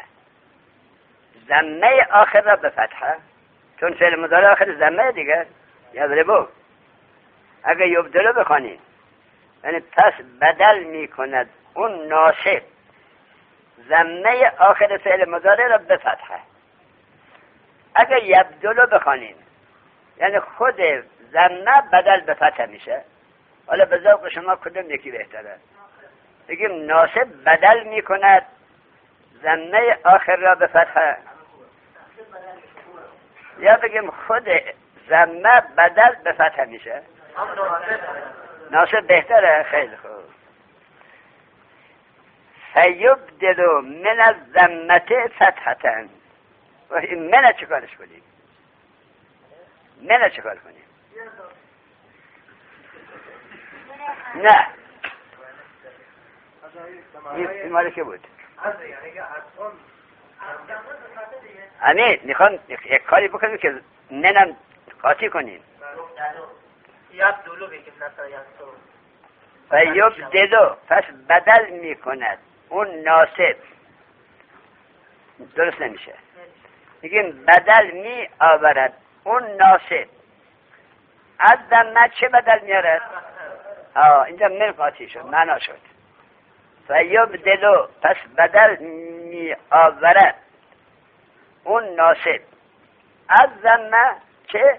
Speaker 1: ضمه آخر را به فتحه، چون فعل مضارع آخر ضمه دیگه یضربو. اگه یبدلو بخونیم یعنی پس بدل میکند اون ناصب ضمه آخر فعل مضارع را به فتحه. اگه یبدلو بخونیم یعنی خود ضمه بدل به فتحه میشه. حالا به ذوق شما کدوم یکی بهتره؟ بگیم ناصب بدل میکند ضمه آخر را به فتحه، یا بگیم خود ضمه بدل به فتحه میشه؟ ناصب بهتره. خیلی خوب. فیبدلو من الضمه فتحة. و این منه چکارش کنیم؟ منه چکار کنیم؟ نه این مالی که بود امین میخوام یک کاری بکنیم که منم قاطی کنیم.
Speaker 2: یبدلو بگیم مثلا
Speaker 1: یبدلو پس بدل میکند اون ناصب. درست نمیشه. میگیم بدل می آورد اون ناصب از ضمه چه بدل میارد؟ اینجا من قاطی شد، معنا شد. فیبدلو، پس بدل می آورد اون ناصب از ضمه چه؟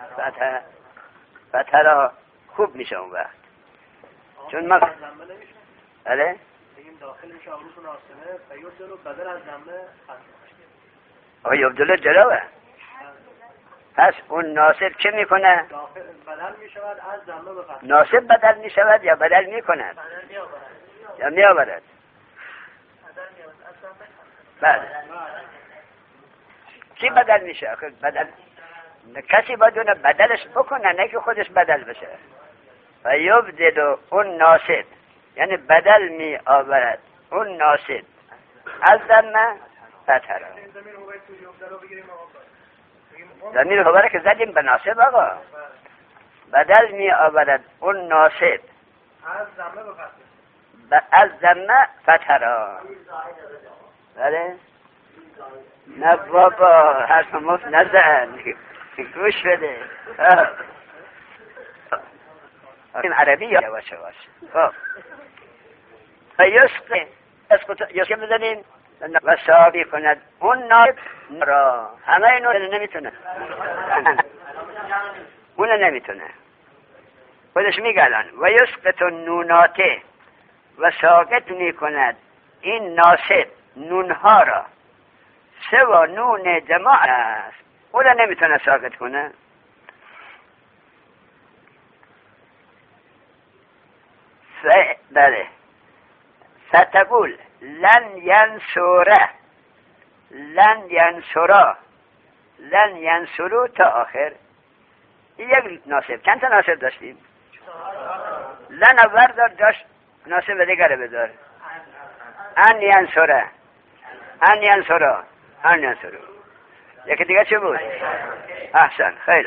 Speaker 1: فتح را خوب میشه اون وقت. چون ما بله
Speaker 3: بگیم داخل میشه عروض ناصبه فیبدلو بدل از ضمه
Speaker 1: فتح. یبدلو جلوه. پس اون ناصب چه میکنه؟
Speaker 3: داخل بدل میشود از ضمه به فتح.
Speaker 1: ناصب بدل میشود یا بدل میکنه؟ یا میآورد. بله. چی بدل میشه؟ بدل کسی بدونه بدلش بکنه، نه که خودش بدل بشه. و یبدل اون ناصب، یعنی بدل می آورد اون ناصب از ضمه فتح را. ضمیر خبره که زدیم به ناصب آقا. بدل می آورد اون ناصب از ضمه فتح را. بله؟ نه بابا حرف مفت نزن، گوش بده. این عربی یواش یواش. خب یسقه بزنین و صابی کند اون ناصب را. همه اینو نمیتونه، اون نمیتونه، خودش میگه الان و یسقط نوناته و ساقط میکند این ناصب نونها را. سوا نون جماع است، اون نمیتونه ساقط کنه. بله. فتقول لن ینصره، لن ینصرا، لن ینصرو تا آخر. این یک ناصب. چند تا ناصب داشتیم؟ لن اول داشت، ناصب دیگره بذار. ان ینصره، ان ینصرا، ان ینصرو. یکی دیگه چه بود؟ احسن، خیلی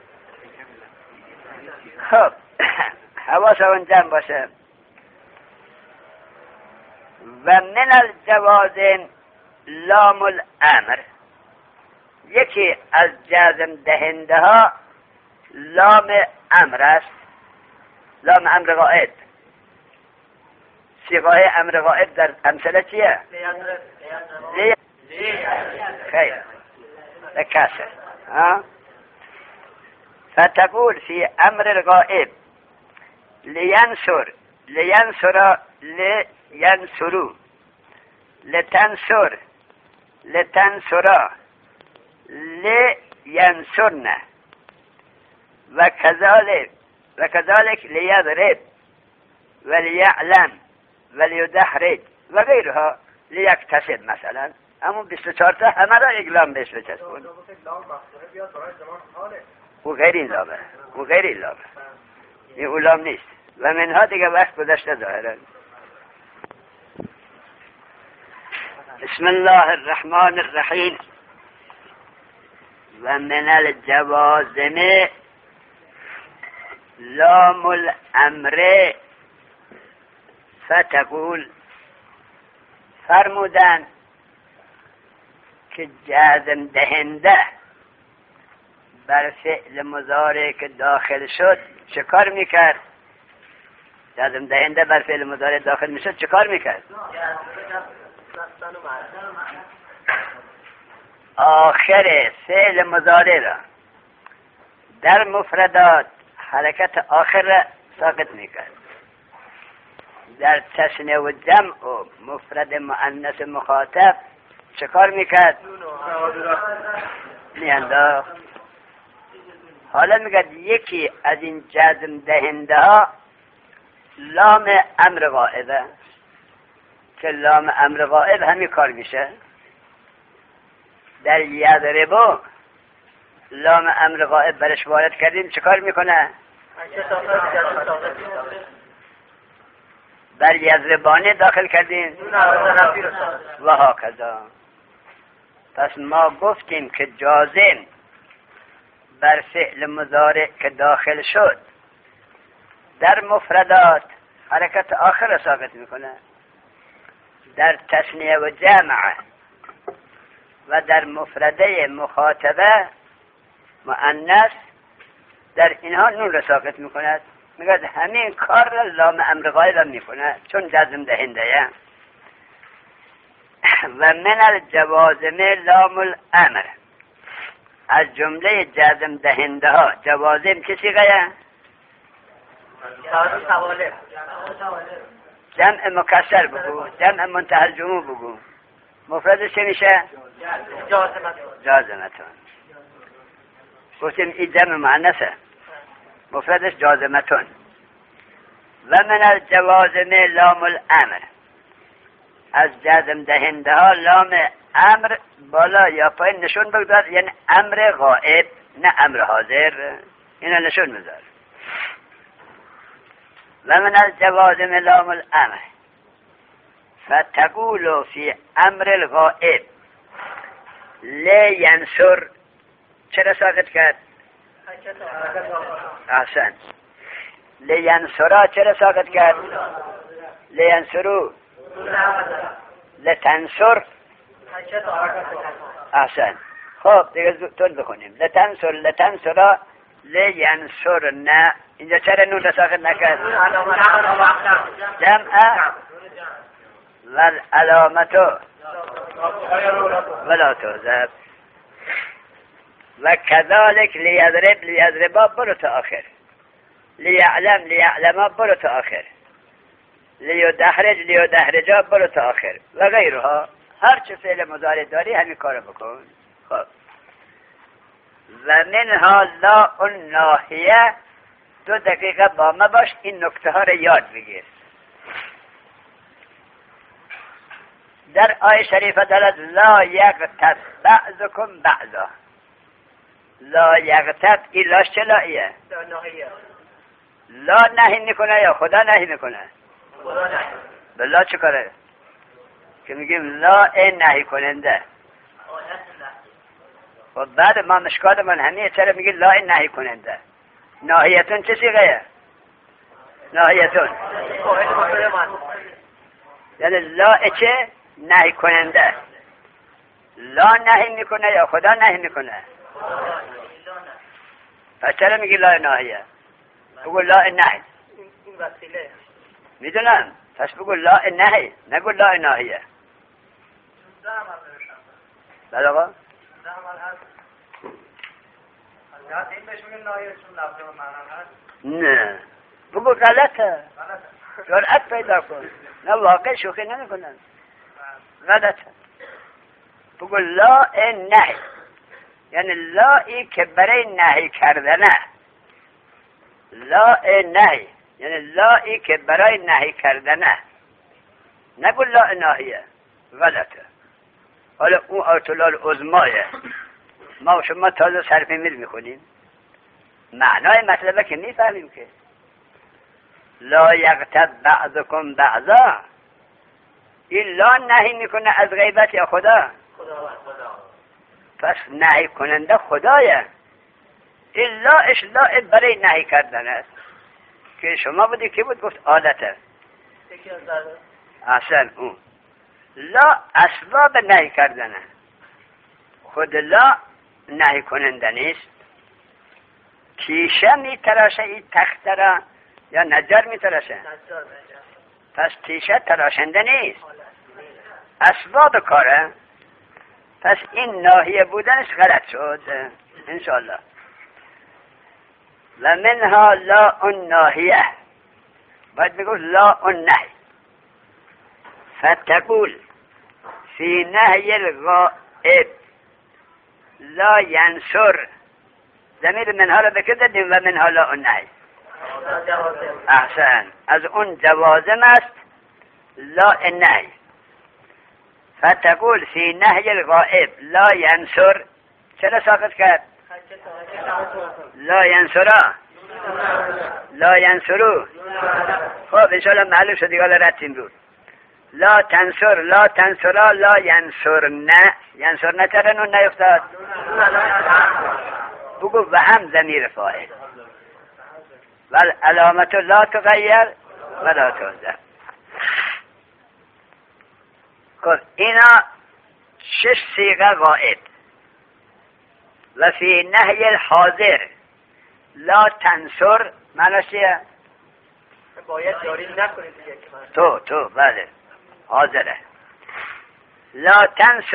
Speaker 1: خب. حواسمون جمع باشه. و من الجوازم لام الامر، یکی از جزم دهنده ها لام امر است. لام امر غائب. صیغه امر غائب در امثله چیه؟ خیر بکسر. فتقول فی امر الغائب لینصر، لینصر، لینصرو، لتنصر، لتنصرا، لینصرن، و کذالک لیضرب و لیعلم و لیدحرج و غیرها، لیکتسب مثلا. همون 24 تا همه را اقلام بهش بچسبون. او غیر این لامه، او غیر این لامه، این اولام نیست. و منها دیگه وقت گذشته ظاهرا. بسم الله الرحمن الرحیم. و من الجوازم لام الامر فتقول، فرمودن که جزم دهنده بر فعل مضارع که داخل شد چه کار میکرد؟ جزم دهنده بر فعل مضارع داخل میشد چه کار میکرد؟ آخر فعل مضارع را در مفردات حرکت آخر را ساقط میکرد. در تثنیه و جمع و مفرد مؤنث مخاطب چه کار میکرد؟ میانداخت. حالا میگه یکی از این جزم دهنده ها لام امر غائبه، که لام امر غائب همین کار میشه. در یضربو لام امر غائب برش وارد کردیم چه کار میکنه؟ بر یضربانه داخل کردیم و هاکذا. پس ما گفتیم که جازم بر فعل مضارع که داخل شد در مفردات حرکت آخر را ثابت میکنه. در تثنیه و جمع و در مفرده مخاطبه مؤنث در اینها نون را ساقط میکند. میگه همین کار را لام امر غایب هم میکنه چون جزم دهنده. و من الجوازم لام الامر، از جمله جزم دهنده ها جوازم کسی غیه؟ جمع مکسر بگو، جمع منتهی الجموع بگو. مفردش چه میشه؟ جازمتون. گفتیم این جمع مؤنثه، مفردش جازمتون. و من الجوازم لام الامر، از جزم دهنده ها لام امر بالا یا پایین نشون بگذار، یعنی امر غائب نه امر حاضر، اینا نشون بذار. و من الجوازم لام الامر فتقول فی امر الغائب لینصر، چرا ساقط کرد؟ احسن. لینصرا چرا ساقط کرد؟ لینصرو. لتنصر. احسن. خب دیگه زودتر بخونیم. لتنصر لتنصرا لینصر نه. اینجا چرا نون را ساقط نکرد؟ جمع والعلامت ولا تحذف. و کذالک لیضرب لیضربا برو تا آخر، لیعلم لیعلما برو تا آخر، لیدحرج لیدحرجا برو تا آخر و غیرها. هر چه فعل مضارع داری همین کارو بکن. خب و منها لا الناهیه، 2 دقیقه با ما باش این نکته ها رو یاد بگیر. در آیه شریفه دارد لا یغتب بعضکم بعضا. لا یغتب، این لاش چه لاییه؟ لا نهی میکنه یا خدا نهی میکنه؟ به لا چه کاره؟ که میگیم لا نهی کننده. و بعد ما مشکات من همه چرا میگیم لا نهی کننده؟ ناهیتون چه سیغه؟ ناهیتون یعنی لا چه؟ نهی کننده. لا نهی میکنه یا خدا نهی میکنه؟ پس چرا میگی لا ناهیه؟ بگو لا نهی.
Speaker 2: این وسیله
Speaker 1: میدونم، پس بگو لا نهی، نگو لا ناهیه. بله آقا؟ نه بگو غلطه، جرأت پیدا کن. نه واقع شوخی نمی کنن، غلطه. بگو لا نهی، یعنی لایی که برای نهی کردنه. لا نهی یعنی لایی که برای نهی کردنه، نگو لا ناهیه، غلطه. حالا اون اطلال عظمایه، ما و شما تازه صرف میل میکنیم، معنای مطلبه که میفهمیم که لا یغتب بعضکم بعضا، این لا نهی میکنه از غیبت یا خدا؟ پس نهی کننده خدایه. این لاش لا برای نهی کردن است که شما بودی که بود گفت عادته. اصلا اون لا اسباب نهی کردنه، خود لا نهی کننده نیست. تیشه می تراشه این تخت را یا نجار می تراشه؟ پس تیشه تراشنده نیست، اسباب کاره. پس این ناهیه بودنش غلط شد انشاءالله. و منها لا الناهیه، باید بگو لا النهی. فتقول فی نهی الغائب لا ینصر، ضمیر منها را بکر دادیم و منها لا النهی. احسن، از اون جوازم است لا النهی. فتقول فی نهی الغائب لا ینصر، چرا ساقط کرد؟ لا ینصرا، لا ینصرو. خب انشاءالله معلوم شد دیگه رتیم بود. لا تنصر لا تنصرا لا ینصرنه، ینصرنه چرا نون نیفتاد؟ بگو و هم ضمیر فاعل. والعلامت لا تغیر ولا تحذف. خب اینا 6 صیغه غائب. و فی نهی الحاضر لا تنصر معناش چیه؟
Speaker 2: باید جاری نکنید دیگه
Speaker 1: تو بله حاضره. لا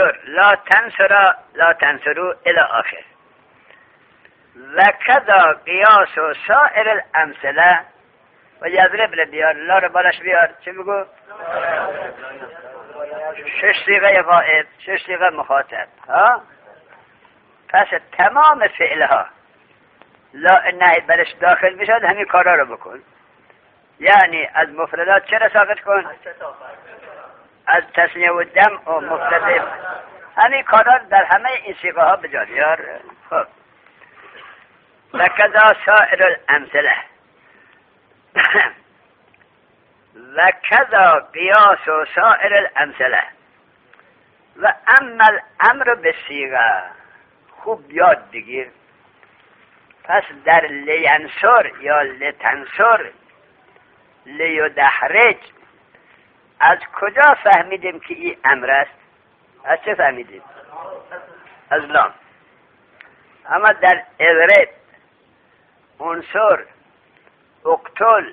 Speaker 1: تنصروا الى آخر. و کذا قیاس و سائر الامثله و یضرب بیار لا رو بالش بیار چه بگو؟ 6 صیغه غائب 6 صیغه مخاطب ها. پس تمام فعلها لا نهی برش داخل میشد همین کارا رو بکن. یعنی از مفردات چرا ساقط کن؟ از تسنیه و دم و مفرد همین کارا در همه این صیغه ها بجا بیار. خب و کذا سائر الامثله و کذا قیاس و سائر الامثله و اما الامر بالصیغه. خوب یاد بگیر. پس در لینصر یا لتنصر لیدحرج از کجا فهمیدیم که این امر است؟ از چه فهمیدیم؟ از لام. اما در اضرب انصر اقتل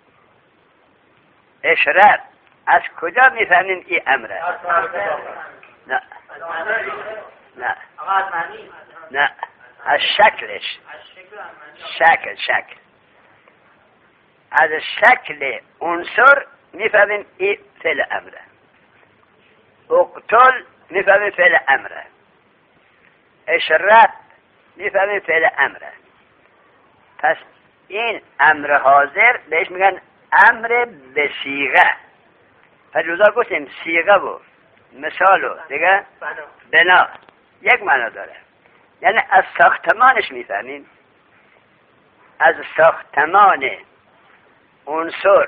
Speaker 1: اشرب از کجا میفهمیم این امر است؟ نه از شکلش. شکل از شکل انصر میفهمیم این فعل امره. اقتل میفهمیم فعل امره. اشرب میفهمیم فعل امره. پس این امر حاضر بهش میگن امر به صیغه. پس روزا گفتیم صیغه و مثال و دیگه بنا یک معنا داره. یعنی از ساختمانش میفهمیم. از ساختمان عنصر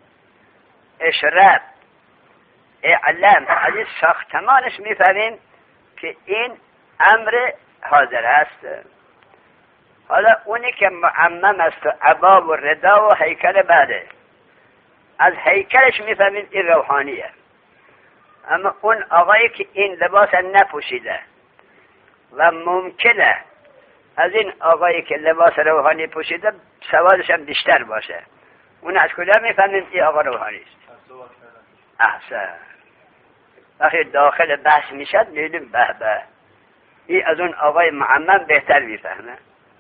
Speaker 1: اشرب اعلم از این ساختمانش میفهمیم که این امر حاضر است. حالا اونی که معمم است و عبا و ردا و هیکل بعده از هیکلش میفهمیم این روحانیه. اما اون آقایی که این لباس نپوشیده و ممکنه از این آقایی که لباس روحانی پوشیده سوادش هم بیشتر باشه، اون از کجا میفهمیم این آقا روحانی است؟ احسن. وقتی داخل بحث میشد میدیم به به این از اون آقای معمم بهتر میفهمه.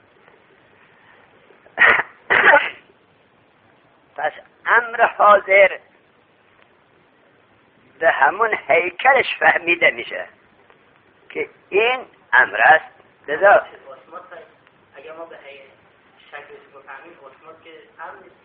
Speaker 1: پس امر حاضر به همون هیکلش فهمیده میشه که این امر است. لذا
Speaker 2: اگر ما به شکلش بفهمیم اسمات که امر نیست.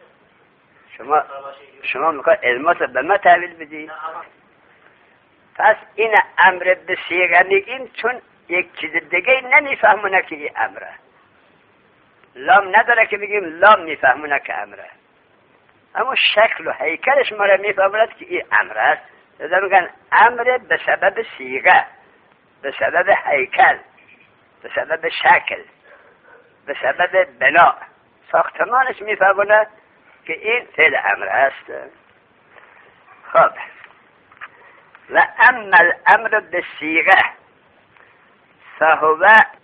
Speaker 1: شما میخواد علمات به ما تحویل بدی؟ پس این امر به صیغه میگیم چون یک چیز دیگه نمیفهمونه که این امره. لام نداره که بگیم لام میفهمونه که امره، اما شکل و هیکلش ما را میفهمونه که این امر است. لذا میگن امر به سبب صیغه، به سبب هیکل، به سبب شکل، به سبب بنا، ساختمانش میفهمونه که این فعل امر است. خب و اما الامر بالصیغه فهو